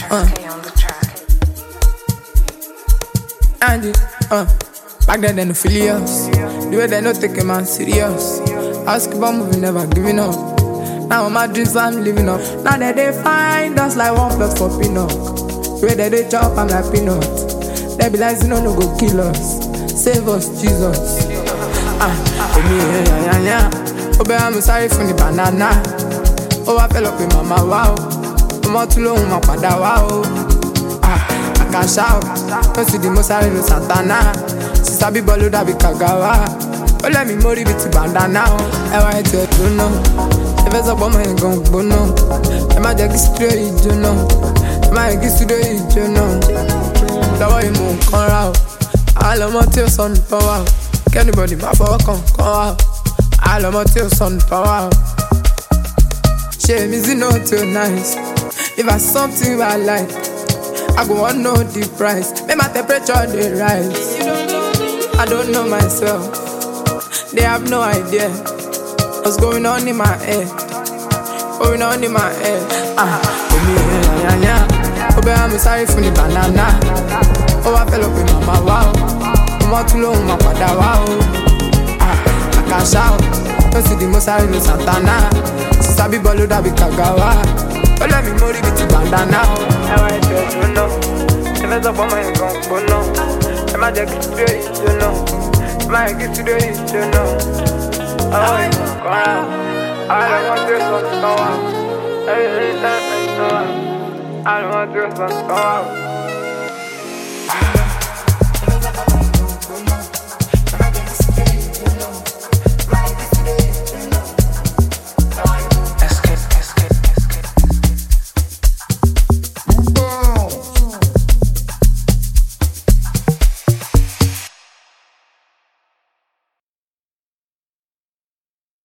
And back then they no feel us. The way they no take a man serious. Ask about moving, never giving up. Now my dreams I'm living up. Now that they find us like 1 plus 4 peanut. The way that they chop I'm like peanut. They be like no go kill us. Save us Jesus. I'm sorry for the banana. Oh I fell up in mama wow. I'm too long my father wow. I can shout. Don't see the most I know Santana. Sister be bolu da be kagawa. Oh let me mori with the bandana. I want to know. If it's up on my gun, bono. Am I just straight, you know? Am I just straight, you know? The way you move, come out. I love my tail, son, power. Can anybody my power come out? I love my tail, son, power. Shame is not too nice. If I something I like, I go on know the price. Make my temperature they rise. I don't know myself. They have no idea what's going on in my head. Going on in my head. Oh, I'm sorry for the banana. Oh, I fell up in mama wow. I'm too long, my father wow. I can shout. Don't see the most I know Santana. Sister be bolu da be kagawa. Oh, let me mori with the bandana. I want to know. If it's up on my gun, bono. Am I just straight, you know? Am I just straight, you know? I don't want this one to go out. I don't want this one to go out.